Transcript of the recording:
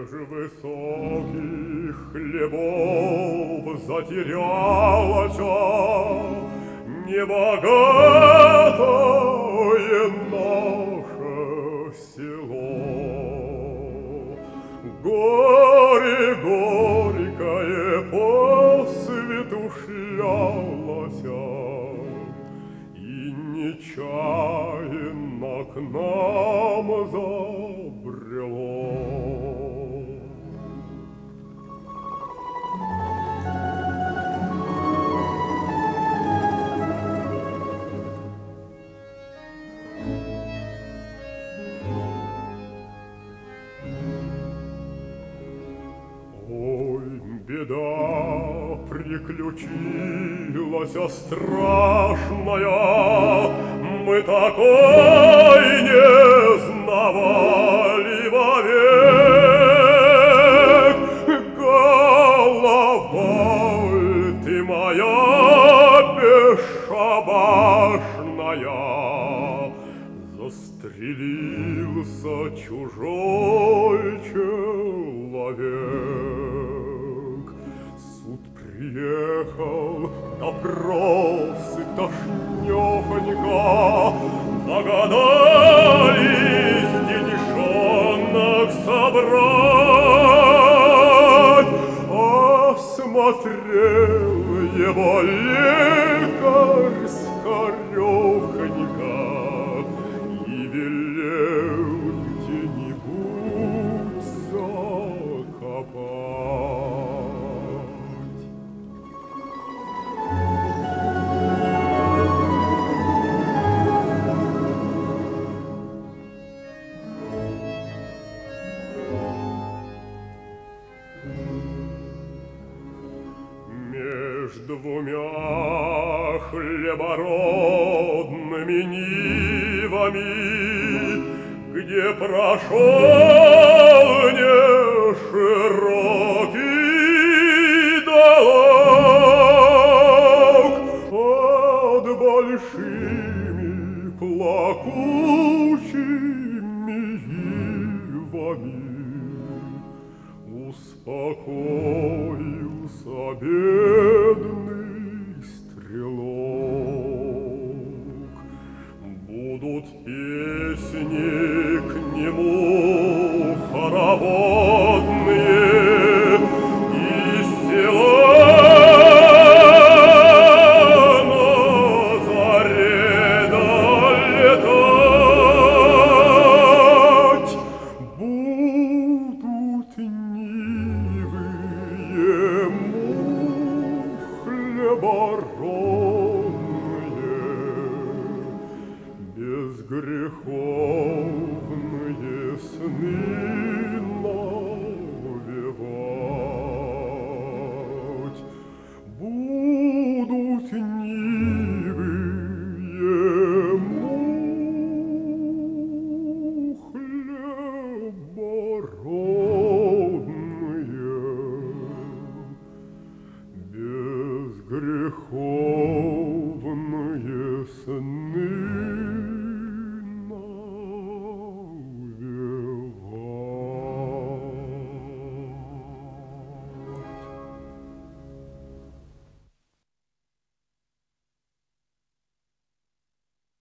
Меж высоких хлебов затерялась небогатое наше село. Горе горькое по свету шлялося, и нечаянно к нам забрело. Ой, беда приключилась страшная, мы такой не знавали вовек. Голова ты моя бесшабашная, застрелился чужой человек. Суд приехал, допросы тошнёхонько, догадались деньшонок собрать. Осмотрел его лекарь скорёхонько и велел где-нибудь закопать. Меж двумя хлебородными нивами, где прошел неширокий дорог, под большими плакучими ивами успокоился бедный стрелок. Будут песни к нему хороводные из села на заре долетать. Будут нивы ему хлеборонные, безгреховные сны.